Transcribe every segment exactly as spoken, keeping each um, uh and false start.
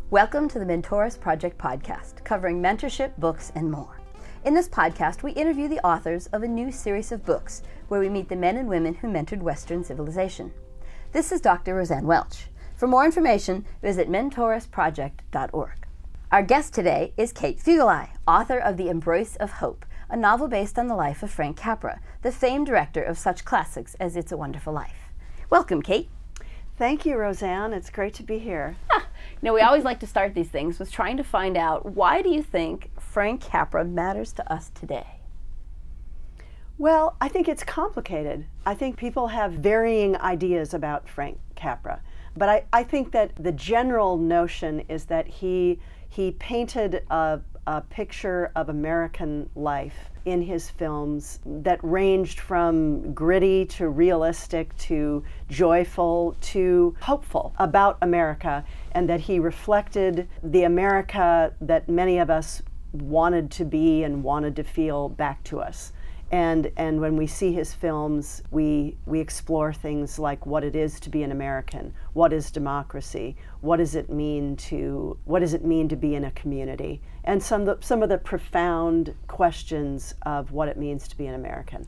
Welcome to the Mentoris Project podcast, covering mentorship, books, and more. In this podcast, we interview the authors of a new series of books where we meet the men and women who mentored Western civilization. This is Doctor Roseanne Welch. For more information, visit mentoris project dot org. Our guest today is Kate Fugeli, author of The Embrace of Hope, a novel based on the life of Frank Capra, the famed director of such classics as It's a Wonderful Life. Welcome, Kate. Thank you, Roseanne. It's great to be here. Ah, you know, we always like to start these things with trying to find out, why do you think Frank Capra matters to us today? Well, I think it's complicated. I think people have varying ideas about Frank Capra. But I, I think that the general notion is that he he painted a, a picture of American life in his films that ranged from gritty to realistic to joyful to hopeful about America, and that he reflected the America that many of us wanted to be and wanted to feel back to us. And and when we see his films, we we explore things like what it is to be an American, what is democracy, what does it mean to what does it mean to be in a community, and some of the, some of the profound questions of what it means to be an American.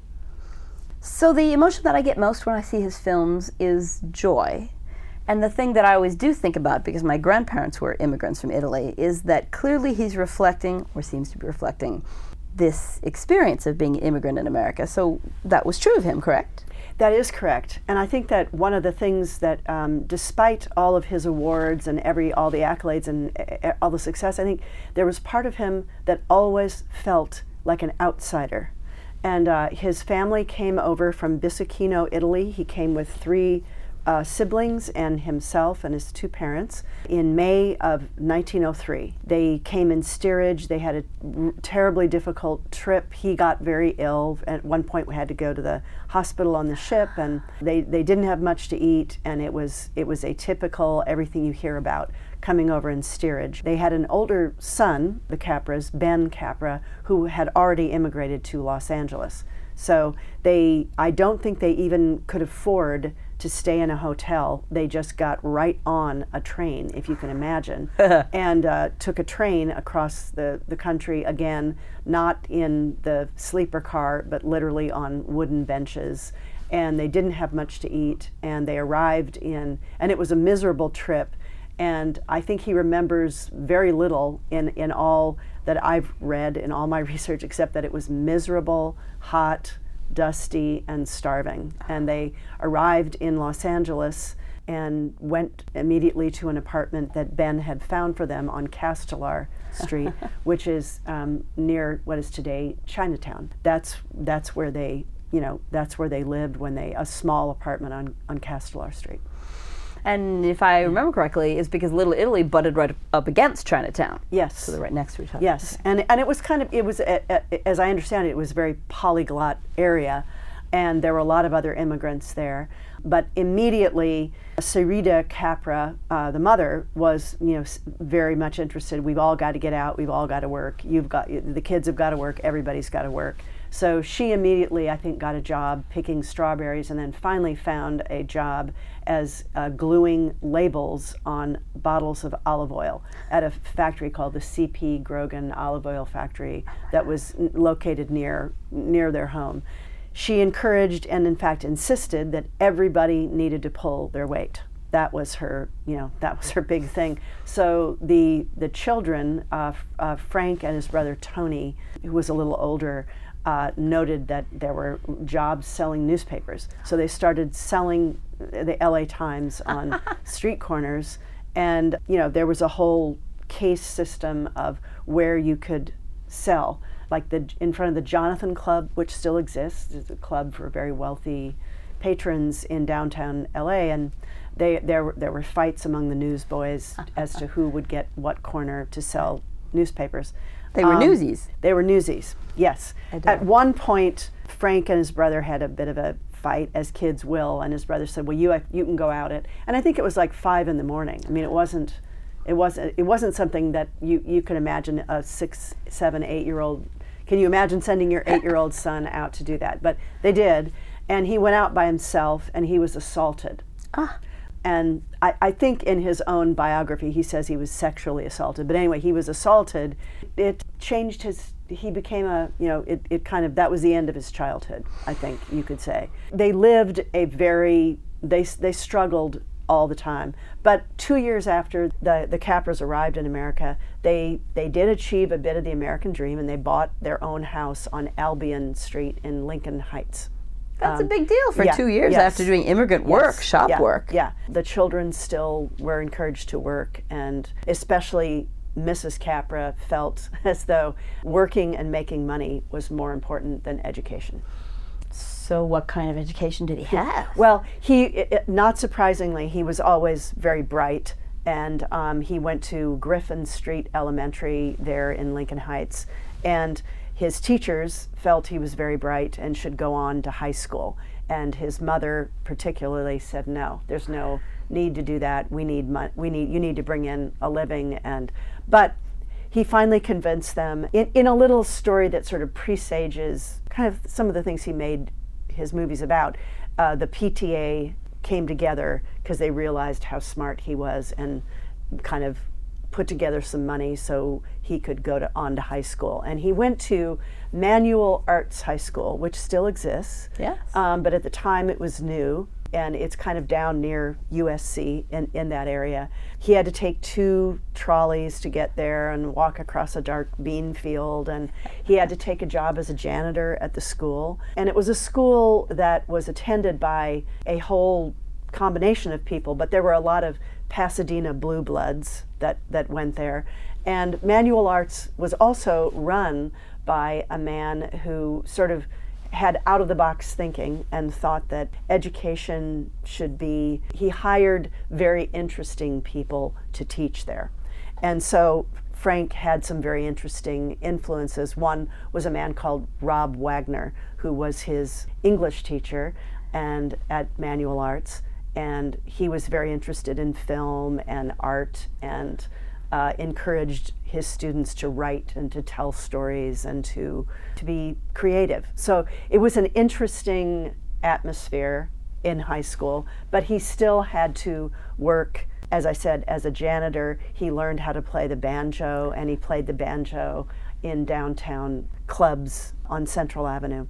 So the emotion that I get most when I see his films is joy. And the thing that I always do think about, because my grandparents were immigrants from Italy, is that clearly he's reflecting, or seems to be reflecting, this experience of being an immigrant in America. So that was true of him, correct? That is correct. And I think that one of the things that, um, despite all of his awards and every all the accolades and uh, all the success, I think there was part of him that always felt like an outsider. And uh, his family came over from Bisacchino, Italy. He came with three Uh, siblings and himself and his two parents in May of nineteen oh three. They came in steerage. They had a r- terribly difficult trip. He got very ill. At one point we had to go to the hospital on the ship, and they, they didn't have much to eat, and it was it was atypical, everything you hear about coming over in steerage. They had an older son, the Capras, Ben Capra, who had already immigrated to Los Angeles. So they, I don't think they even could afford to stay in a hotel. They just got right on a train, if you can imagine, and uh, took a train across the, the country, again, not in the sleeper car, but literally on wooden benches. And they didn't have much to eat, and they arrived in, and it was a miserable trip. And I think he remembers very little in, in all that I've read in all my research, except that it was miserable, hot, dusty, and starving. And they arrived in Los Angeles and went immediately to an apartment that Ben had found for them on Castelar Street, which is um, near what is today Chinatown. That's that's where they, you know, that's where they lived when they, a small apartment on, on Castelar Street. And if I remember correctly, it's because Little Italy butted right up against Chinatown. Yes. So they're right next to each other. Yes, okay. and and it was kind of, it was, a, a, as I understand it, it was a very polyglot area, and there were a lot of other immigrants there. But immediately, Sarita Capra, uh, the mother, was, you know, very much interested. We've all got to get out. We've all got to work. You've got, the kids have got to work. Everybody's got to work. So she immediately, I think, got a job picking strawberries, and then finally found a job as uh, gluing labels on bottles of olive oil at a factory called the C P Grogan Olive Oil Factory that was n- located near near their home. She encouraged and, in fact, insisted that everybody needed to pull their weight. That was her, you know, that was her big thing. So the the children, uh, uh, Frank and his brother Tony, who was a little older, Uh, noted that there were jobs selling newspapers. So they started selling the L A Times on street corners, and you know there was a whole case system of where you could sell, like the in front of the Jonathan Club, which still exists. It's a club for very wealthy patrons in downtown L A, and they there were, there were fights among the newsboys as to who would get what corner to sell newspapers. They were um, newsies. They were newsies, yes. At one point, Frank and his brother had a bit of a fight, as kids will, and his brother said, well, you you can go out at, and I think it was like five in the morning. I mean, it wasn't, it wasn't, it wasn't something that you, you could imagine a six, seven, eight-year-old, can you imagine sending your eight-year-old son out to do that? But they did, and he went out by himself, and he was assaulted. Ah. and I, I think in his own biography he says he was sexually assaulted. But anyway, he was assaulted. It changed his, he became a, you know, it, it kind of, that was the end of his childhood, I think you could say. They lived a very, they they struggled all the time. But two years after the, the Capras arrived in America, they they did achieve a bit of the American dream, and they bought their own house on Albion Street in Lincoln Heights. That's Um, a big deal for yeah, two years yes. after doing immigrant work, Yes, shop yeah, work. Yeah, the children still were encouraged to work, and especially Missus Capra felt as though working and making money was more important than education. So what kind of education did he have? Well, he, it, not surprisingly, he was always very bright, and um, he went to Griffin Street Elementary there in Lincoln Heights, and his teachers felt he was very bright and should go on to high school. And his mother particularly said, no, there's no need to do that. We need mon- we need you need to bring in a living. And but he finally convinced them in, in a little story that sort of presages kind of some of the things he made his movies about. Uh, the P T A came together because they realized how smart he was and kind of put together some money so he could go to on to high school. And he went to Manual Arts High School, which still exists. Yes. Um, but at the time it was new, and it's kind of down near U S C in, in that area. He had to take two trolleys to get there and walk across a dark bean field, and he had to take a job as a janitor at the school. And it was a school that was attended by a whole combination of people, but there were a lot of Pasadena blue bloods that, that went there. And Manual Arts was also run by a man who sort of had out-of-the-box thinking and thought that education should be, he hired very interesting people to teach there. And so Frank had some very interesting influences. One was a man called Rob Wagner, who was his English teacher and at Manual Arts. And he was very interested in film and art, and uh, encouraged his students to write and to tell stories and to to be creative. So it was an interesting atmosphere in high school, but he still had to work, as I said, as a janitor. He learned how to play the banjo, and he played the banjo in downtown clubs on Central Avenue,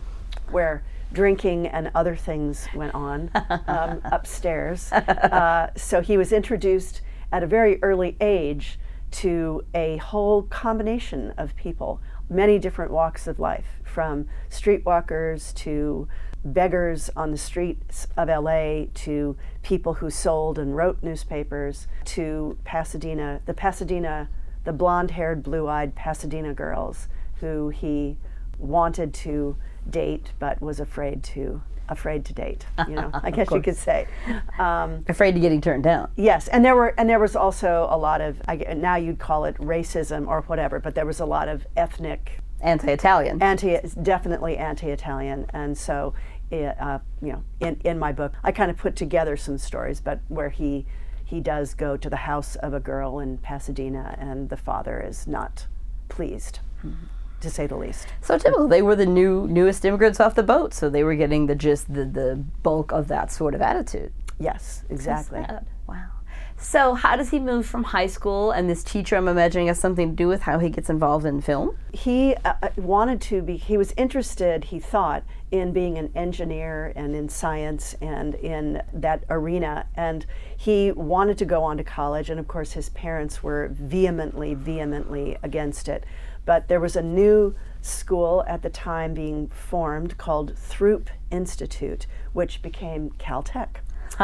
where drinking and other things went on um, upstairs. Uh, so he was introduced at a very early age to a whole combination of people, many different walks of life, from streetwalkers to beggars on the streets of L A to people who sold and wrote newspapers to Pasadena, the Pasadena, the blonde-haired, blue-eyed Pasadena girls who he wanted to date but was afraid to afraid to date, you know. I guess you could say. Um, Afraid of getting turned down. yes, and there were and there was also a lot of, I, now you'd call it racism or whatever, but there was a lot of ethnic Anti-Italian. anti definitely anti-Italian. And so uh, you know, in in my book I kind of put together some stories, but where he he does go to the house of a girl in Pasadena, and the father is not pleased. Mm-hmm. To say the least. So typical. They were the new newest immigrants off the boat, so they were getting the just the, the bulk of that sort of attitude. Yes, exactly. Sad. Wow. So how does he move from high school, and this teacher, I'm imagining, has something to do with how he gets involved in film? He uh, wanted to be, he was interested, he thought, in being an engineer and in science and in that arena. And he wanted to go on to college, and of course his parents were vehemently, vehemently against it. But there was a new school at the time being formed called Throop Institute, which became Caltech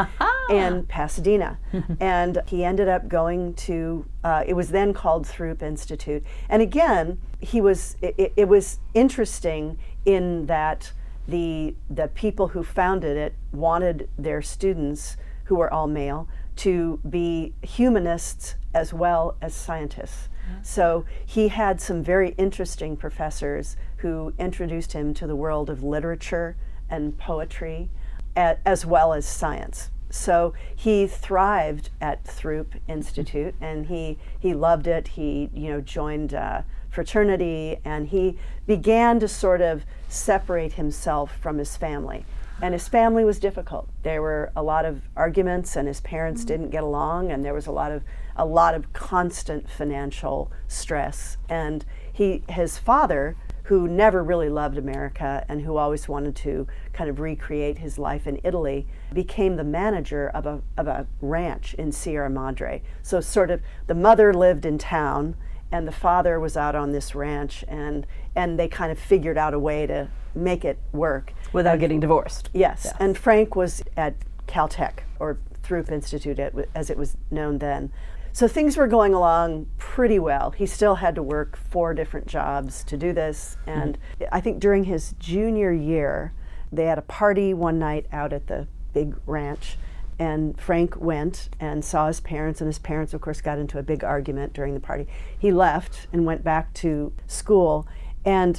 in Pasadena. And he ended up going to, uh, it was then called Throop Institute. And again, he was, it, it was interesting in that the, the people who founded it wanted their students, who were all male, to be humanists as well as scientists. So he had some very interesting professors who introduced him to the world of literature and poetry, a, as well as science. So he thrived at Throop Institute, and he, he loved it. He you know joined uh, fraternity, and he began to sort of separate himself from his family. And his family was difficult. There were a lot of arguments, and his parents mm-hmm. didn't get along, and there was a lot of a lot of constant financial stress. And he, his father, who never really loved America and who always wanted to kind of recreate his life in Italy, became the manager of a of a ranch in Sierra Madre. So sort of the mother lived in town, and the father was out on this ranch, and and they kind of figured out a way to make it work. Without and, getting divorced. Yes, yeah. And Frank was at Caltech, or Throop Institute as it was known then. So things were going along pretty well. He still had to work four different jobs to do this, and mm-hmm. I think during his junior year, they had a party one night out at the big ranch, and Frank went and saw his parents, and his parents, of course, got into a big argument during the party. He left and went back to school, and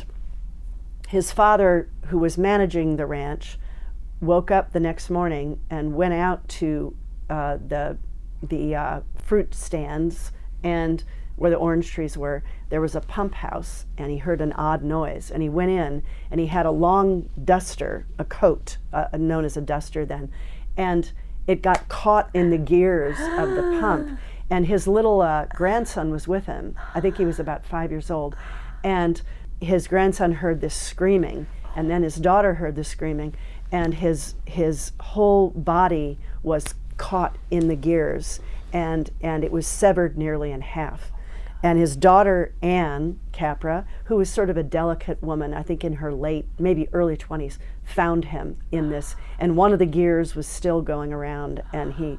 his father, who was managing the ranch, woke up the next morning and went out to uh, the the uh, fruit stands, and where the orange trees were, there was a pump house, and he heard an odd noise, and he went in, and he had a long duster, a coat, uh, known as a duster then, and it got caught in the gears of the pump, and his little uh, grandson was with him. I think he was about five years old, and his grandson heard this screaming, and then his daughter heard the screaming, and his his whole body was caught in the gears, and and it was severed nearly in half. And his daughter, Anne Capra, who was sort of a delicate woman, I think in her late, maybe early twenties, found him in this, and one of the gears was still going around, and he,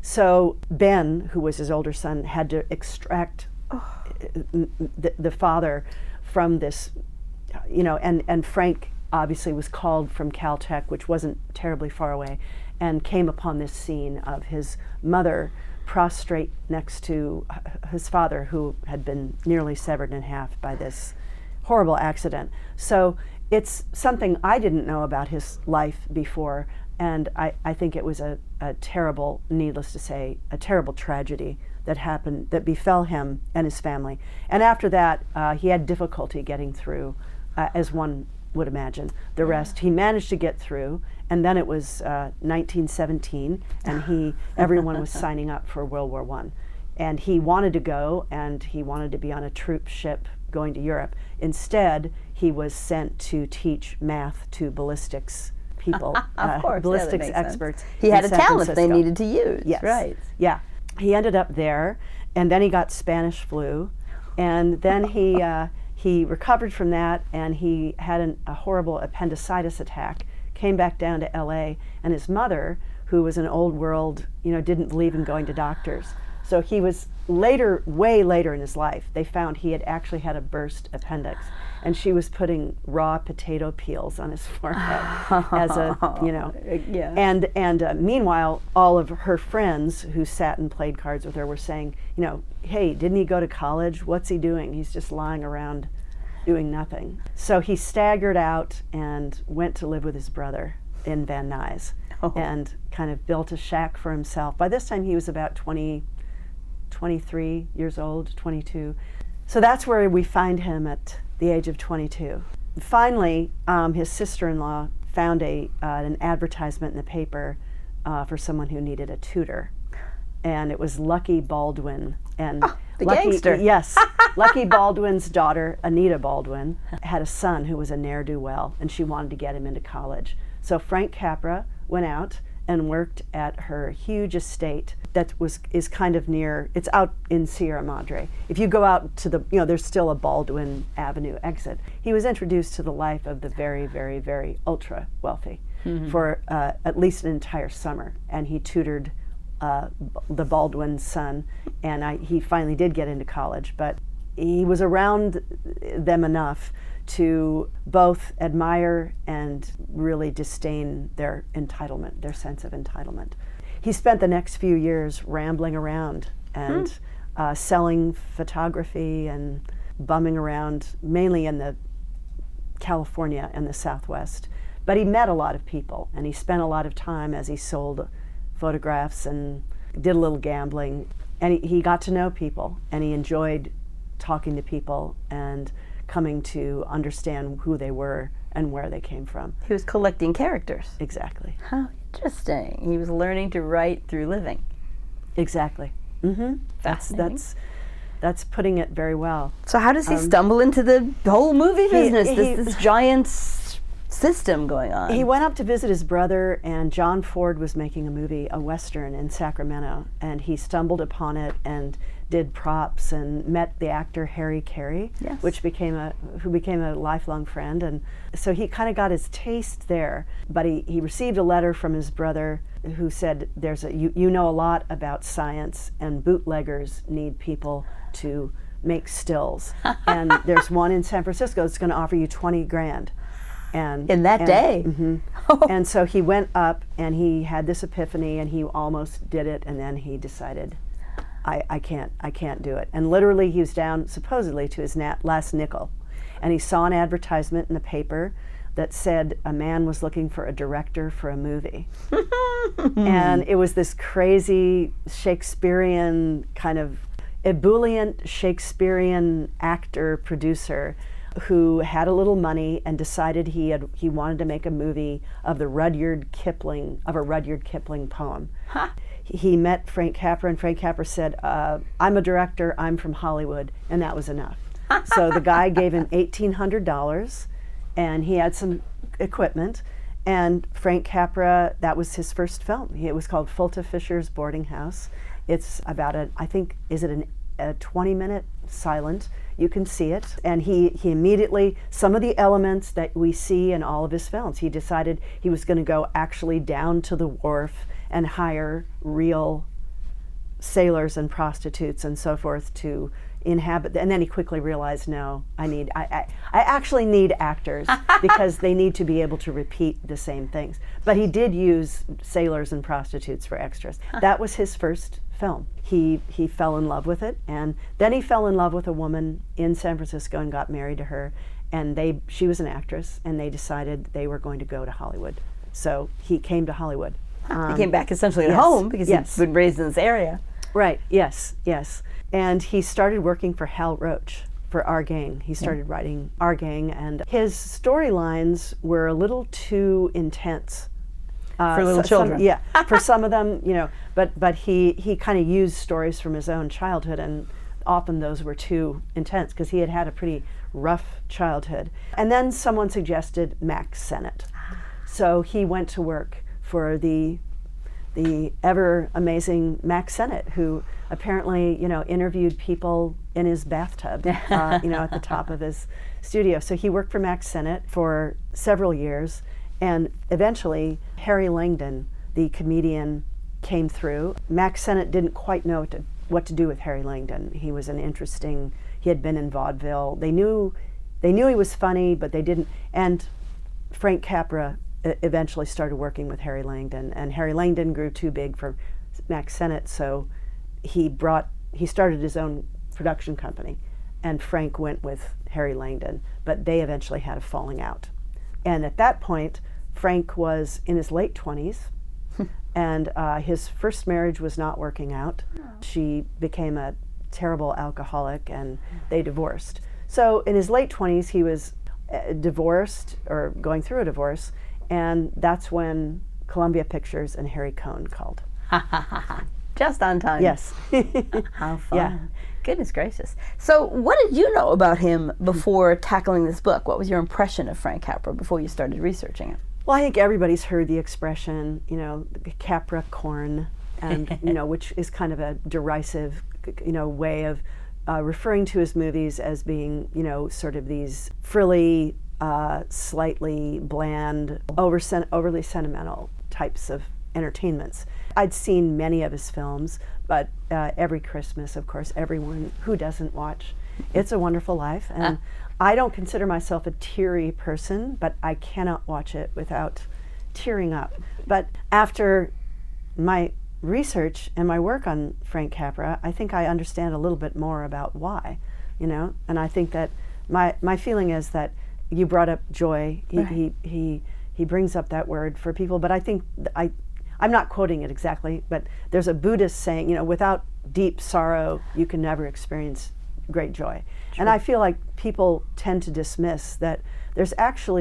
so Ben, who was his older son, had to extract oh. the, the father from this, you know, and, and Frank obviously was called from Caltech, which wasn't terribly far away, and came upon this scene of his mother prostrate next to his father, who had been nearly severed in half by this horrible accident. So it's something I didn't know about his life before, and I, I think it was a, a terrible, needless to say, a terrible tragedy that happened, that befell him and his family. And after that, uh, he had difficulty getting through, uh, as one would imagine. The rest, he managed to get through, and then it was uh, nineteen seventeen, and he, everyone was signing up for World War One. And he wanted to go, and he wanted to be on a troop ship going to Europe. Instead, he was sent to teach math to ballistics people, of uh, course, ballistics yeah, experts. He had a San talent they Francisco. needed to use. Yes. Right. Yeah. He ended up there, and then he got Spanish flu, and then he uh, he recovered from that, and he had an, a horrible appendicitis attack, came back down to L A, and his mother, who was an old world, you know, didn't believe in going to doctors. So he was later, way later in his life, they found he had actually had a burst appendix, and she was putting raw potato peels on his forehead as a, you know. Yeah. And and uh, meanwhile, all of her friends who sat and played cards with her were saying, you know, hey, didn't he go to college? What's he doing? He's just lying around doing nothing. So he staggered out and went to live with his brother in Van Nuys, oh. and kind of built a shack for himself. By this time, he was about twenty, twenty-three years old, twenty-two. So that's where we find him at the age of twenty-two. Finally, um, his sister-in-law found a uh, an advertisement in the paper uh, for someone who needed a tutor, and it was Lucky Baldwin. And oh, the Lucky, gangster. Yes, Lucky Baldwin's daughter, Anita Baldwin, had a son who was a ne'er-do-well, and she wanted to get him into college. So Frank Capra went out and worked at her huge estate that was is kind of near, it's out in Sierra Madre. If you go out to the, you know, there's still a Baldwin Avenue exit. He was introduced to the life of the very, very, very ultra wealthy mm-hmm. for uh, at least an entire summer, and he tutored uh, the Baldwin son, and I, he finally did get into college, but he was around them enough to both admire and really disdain their entitlement, their sense of entitlement. He spent the next few years rambling around and hmm. uh, selling photography and bumming around, mainly in the California and the Southwest. But he met a lot of people, and he spent a lot of time as he sold photographs and did a little gambling. And he, he got to know people, and he enjoyed talking to people and coming to understand who they were and where they came from. He was collecting characters. Exactly. How interesting. He was learning to write through living. Exactly. Mm-hmm. That's that's that's putting it very well. So how does he Um, stumble into the whole movie business? he- this, this giant s- system going on. He went up to visit his brother, and John Ford was making a movie, a Western in Sacramento, and he stumbled upon it and did props and met the actor Harry Carey, Yes. which became a who became a lifelong friend. And so he kind of got his taste there, but he, he received a letter from his brother who said, there's a you, you know a lot about science, and bootleggers need people to make stills. And there's one in San Francisco that's going to offer you twenty grand. And In that and, day? mhm. And so he went up and he had this epiphany, and he almost did it, and then he decided, I, I can't I can't do it. And literally he was down supposedly to his nat- last nickel, and he saw an advertisement in the paper that said a man was looking for a director for a movie. And it was this crazy Shakespearean kind of ebullient Shakespearean actor producer who had a little money and decided he had he wanted to make a movie of the Rudyard Kipling of a Rudyard Kipling poem. Huh. He met Frank Capra, and Frank Capra said, uh, I'm a director, I'm from Hollywood, and that was enough. So the guy gave him eighteen hundred dollars, and he had some equipment, and Frank Capra, that was his first film. It was called Fulta Fisher's Boarding House. It's about a, I think, is it an, a twenty minute silent? You can see it. And he, he immediately, some of the elements that we see in all of his films, he decided he was going to go actually down to the wharf and hire real sailors and prostitutes and so forth to inhabit. And then he quickly realized, no, I need, I, I, I actually need actors because they need to be able to repeat the same things. But he did use sailors and prostitutes for extras. That was his first film. He he fell in love with it, and then he fell in love with a woman in San Francisco and got married to her. And they she was an actress, and they decided they were going to go to Hollywood. So he came to Hollywood. Um, he came back essentially at yes, home because yes. he'd been raised in this area. Right, yes, yes. And he started working for Hal Roach for Our Gang. He started yeah. writing Our Gang, and his storylines were a little too intense. Uh, for little so, children. Some, yeah, for some of them, you know, but but he, he kind of used stories from his own childhood, and often those were too intense because he had had a pretty rough childhood. And then someone suggested Mack Sennett. So he went to work for the the ever amazing Mack Sennett, who apparently, you know, interviewed people in his bathtub, uh, you know, at the top of his studio. So he worked for Mack Sennett for several years, and eventually Harry Langdon, the comedian, came through. Mack Sennett didn't quite know what to, what to do with Harry Langdon. He was an interesting, he had been in vaudeville. They knew, they knew he was funny, but they didn't, and Frank Capra eventually started working with Harry Langdon, and Harry Langdon grew too big for Mack Sennett, so he brought he started his own production company, and Frank went with Harry Langdon, but they eventually had a falling out. And at that point, Frank was in his late twenties, and uh, his first marriage was not working out. Oh. She became a terrible alcoholic, and they divorced. So in his late twenties, he was uh, divorced or going through a divorce. And that's when Columbia Pictures and Harry Cohn called. Just on time. Yes. How fun. Yeah. Goodness gracious. So what did you know about him before tackling this book? What was your impression of Frank Capra before you started researching it? Well, I think everybody's heard the expression, you know, Capricorn, and, you know, which is kind of a derisive, you know, way of uh, referring to his movies as being, you know, sort of these frilly, Uh, slightly bland, over sen- overly sentimental types of entertainments. I'd seen many of his films, but uh, every Christmas, of course, everyone who doesn't watch It's a Wonderful Life. And I don't consider myself a teary person, but I cannot watch it without tearing up. But after my research and my work on Frank Capra, I think I understand a little bit more about why, you know, and I think that my, my feeling is that you brought up joy. He, right. he he he brings up that word for people, but I think th- I, I'm not quoting it exactly, but there's a Buddhist saying, you know, without deep sorrow, you can never experience great joy. True. And I feel like people tend to dismiss that there's actually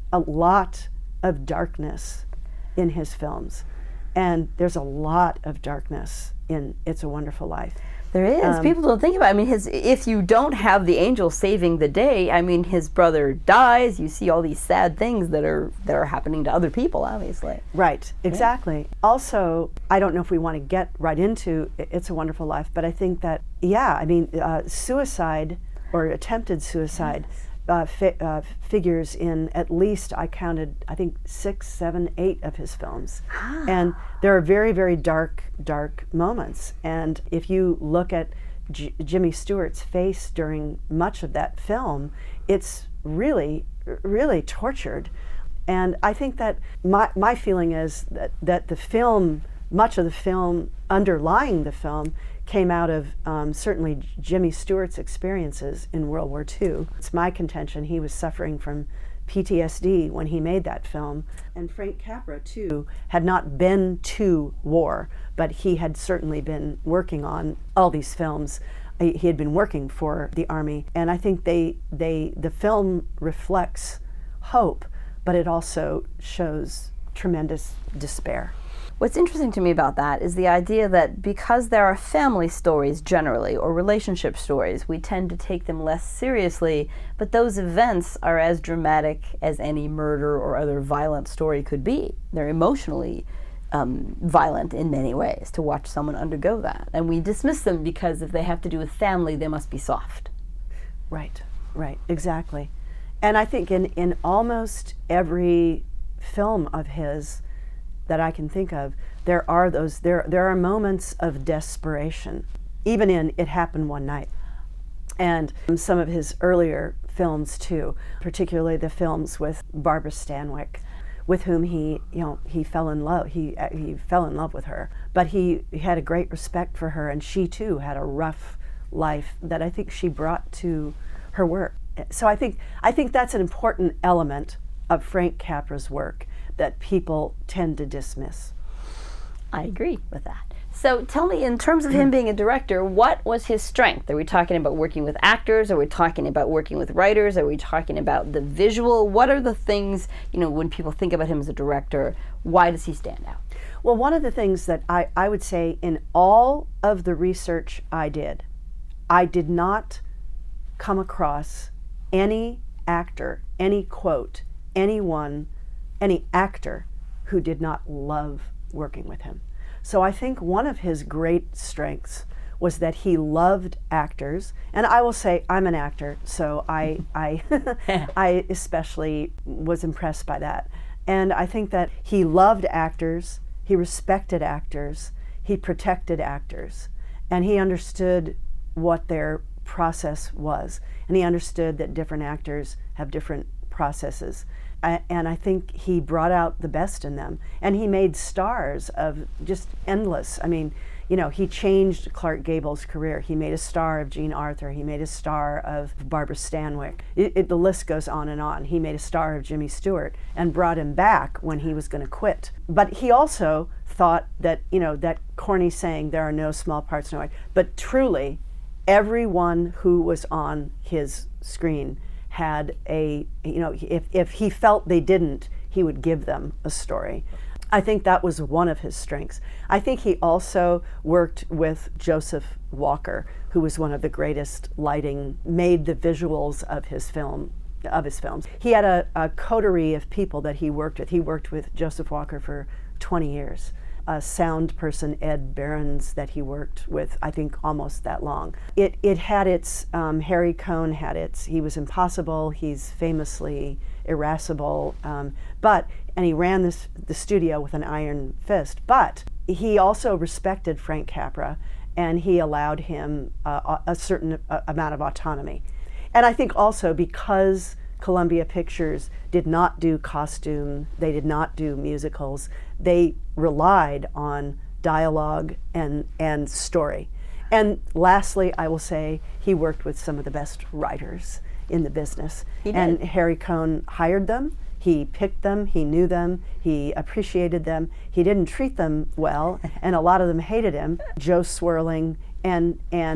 a lot of darkness in his films. And there's a lot of darkness in It's a Wonderful Life. There is. Um, People don't think about it. I mean, his, if you don't have the angel saving the day, I mean, his brother dies. You see all these sad things that are that are happening to other people, obviously. Right, exactly. Yeah. Also, I don't know if we want to get right into It's a Wonderful Life, but I think that, yeah, I mean, uh, suicide or attempted suicide yes. uh, fi- uh, figures in at least, I counted, I think, six, seven, eight of his films. Ah. And there are very, very dark, dark moments. And if you look at J- Jimmy Stewart's face during much of that film, it's really, really tortured. And I think that my, my feeling is that, that the film, much of the film, underlying the film, came out of um, certainly Jimmy Stewart's experiences in World War Two. It's my contention he was suffering from P T S D when he made that film. And Frank Capra, too, had not been to war, but he had certainly been working on all these films. He had been working for the Army. And I think they, they the film reflects hope, but it also shows tremendous despair. What's interesting to me about that is the idea that because there are family stories generally, or relationship stories, we tend to take them less seriously, but those events are as dramatic as any murder or other violent story could be. They're emotionally um, violent in many ways to watch someone undergo that. And we dismiss them because if they have to do with family, they must be soft. Right, right, exactly. And I think in, in almost every film of his that I can think of, there are those there there are moments of desperation, even in It Happened One Night, and some of his earlier films too, particularly the films with Barbara Stanwyck, with whom he you know he fell in love he he fell in love with her, but he, he had a great respect for her, and she too had a rough life that I think she brought to her work. So I think I think that's an important element of Frank Capra's work that people tend to dismiss. I agree with that. So tell me, in terms of him being a director, what was his strength? Are we talking about working with actors? Are we talking about working with writers? Are we talking about the visual? What are the things, you know, when people think about him as a director, why does he stand out? Well, one of the things that I, I would say in all of the research I did, I did not come across any actor, any quote, anyone, any actor who did not love working with him. So I think one of his great strengths was that he loved actors, and I will say I'm an actor, so I I I especially was impressed by that. And I think that he loved actors, he respected actors, he protected actors, and he understood what their process was, and he understood that different actors have different processes. I, and I think he brought out the best in them. And he made stars of just endless. I mean, you know, he changed Clark Gable's career. He made a star of Jean Arthur. He made a star of Barbara Stanwyck. It, it, the list goes on and on. He made a star of Jimmy Stewart and brought him back when he was going to quit. But he also thought that, you know, that corny saying, there are no small parts, no. But truly, everyone who was on his screen had a, you know, if, if he felt they didn't, he would give them a story. I think that was one of his strengths. I think he also worked with Joseph Walker, who was one of the greatest lighting, made the visuals of his film, of his films. He had a, a coterie of people that he worked with. He worked with Joseph Walker for twenty years. A sound person, Ed Behrens, that he worked with, I think, almost that long. It it had its, um, Harry Cohn had its, he was impossible, he's famously irascible, um, but, and he ran this the studio with an iron fist, but he also respected Frank Capra, and he allowed him uh, a certain uh, amount of autonomy. And I think also because Columbia Pictures did not do costume, they did not do musicals, they relied on dialogue and, and story. And lastly, I will say he worked with some of the best writers in the business. He did. And Harry Cohn hired them, he picked them, he knew them, he appreciated them, he didn't treat them well, and a lot of them hated him. Joe Swirling, and and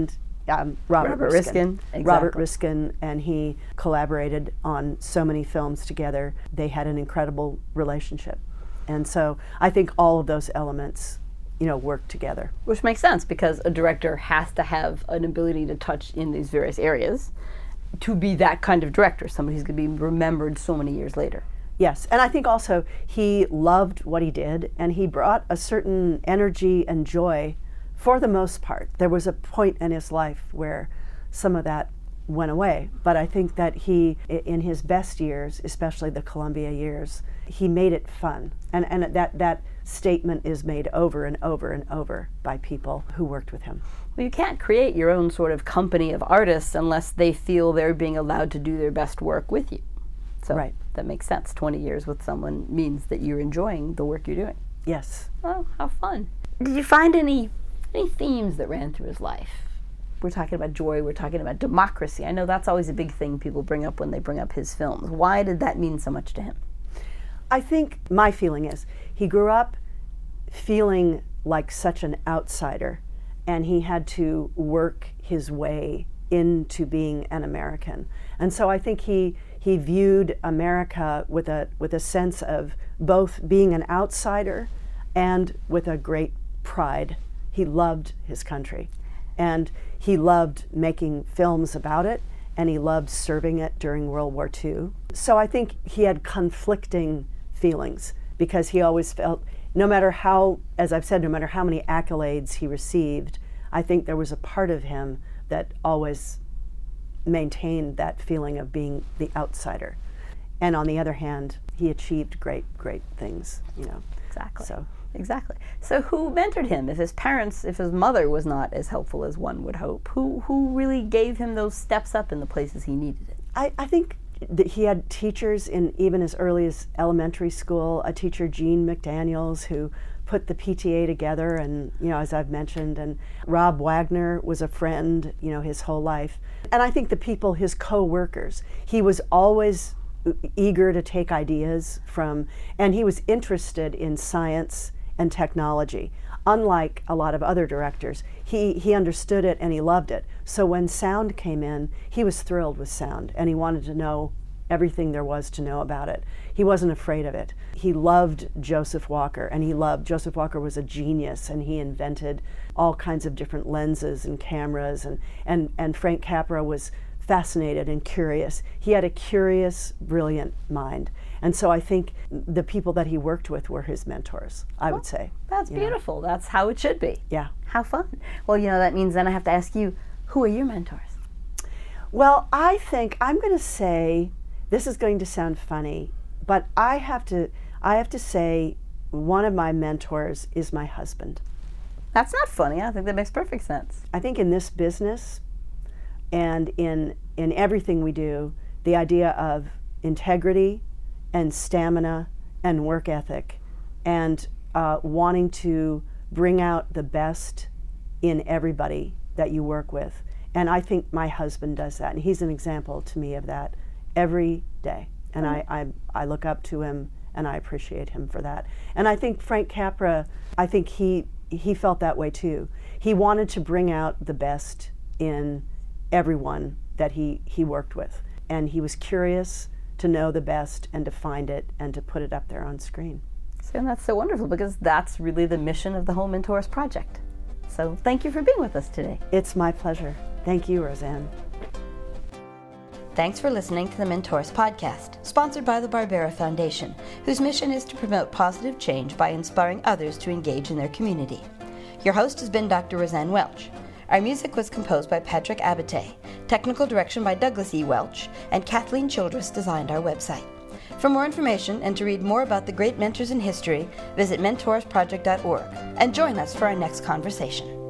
um, Robert, Robert Riskin. Riskin, exactly. Robert Riskin and he collaborated on so many films together. They had an incredible relationship. And so I think all of those elements, you know, work together. Which makes sense, because a director has to have an ability to touch in these various areas to be that kind of director, somebody who's going to be remembered so many years later. Yes, and I think also he loved what he did, and he brought a certain energy and joy for the most part. There was a point in his life where some of that went away, but I think that he, in his best years, especially the Columbia years, he made it fun. And, and that, that statement is made over and over and over by people who worked with him. Well, you can't create your own sort of company of artists unless they feel they're being allowed to do their best work with you. So right. That makes sense. twenty years with someone means that you're enjoying the work you're doing. Yes. Well, how fun. Did you find any any themes that ran through his life? We're talking about joy, we're talking about democracy. I know that's always a big thing people bring up when they bring up his films. Why did that mean so much to him? I think my feeling is he grew up feeling like such an outsider, and he had to work his way into being an American. And so I think he he viewed America with a with a sense of both being an outsider and with a great pride. He loved his country, and he loved making films about it, and he loved serving it during World War Two. So I think he had conflicting feelings, because he always felt, no matter how, as I've said, no matter how many accolades he received, I think there was a part of him that always maintained that feeling of being the outsider. And on the other hand, he achieved great, great things, you know. Exactly. So. Exactly. So who mentored him? If his parents, if his mother was not as helpful as one would hope, who who really gave him those steps up in the places he needed it? I, I think that he had teachers in even as early as elementary school, a teacher, Jean McDaniels, who put the P T A together, and, you know, as I've mentioned, and Rob Wagner was a friend, you know, his whole life. And I think the people, his co-workers, he was always eager to take ideas from, and he was interested in science and technology. Unlike a lot of other directors, he, he understood it and he loved it. So when sound came in, he was thrilled with sound, and he wanted to know everything there was to know about it. He wasn't afraid of it. He loved Joseph Walker, and he loved, Joseph Walker was a genius, and he invented all kinds of different lenses and cameras, and, and, and Frank Capra was fascinated and curious. He had a curious, brilliant mind. And so I think the people that he worked with were his mentors, I well, would say. That's beautiful. Know. That's how it should be. Yeah. How fun. Well, you know, that means then I have to ask you, who are your mentors? Well, I think I'm going to say, this is going to sound funny, but I have to I have to say one of my mentors is my husband. That's not funny. I think that makes perfect sense. I think in this business and in in everything we do, the idea of integrity and stamina and work ethic and uh, wanting to bring out the best in everybody that you work with. And I think my husband does that, and he's an example to me of that every day. And I, I, I look up to him, and I appreciate him for that. And I think Frank Capra, I think he he felt that way too. He wanted to bring out the best in everyone that he, he worked with. And he was curious to know the best and to find it and to put it up there on screen. So, and that's so wonderful, because that's really the mission of the whole Mentors Project. So thank you for being with us today. It's my pleasure. Thank you, Roseanne. Thanks for listening to the Mentors Podcast, sponsored by the Barbera Foundation, whose mission is to promote positive change by inspiring others to engage in their community. Your host has been Doctor Roseanne Welch. Our music was composed by Patrick Abate, technical direction by Douglas E. Welch, and Kathleen Childress designed our website. For more information and to read more about the great mentors in history, visit mentors project dot org and join us for our next conversation.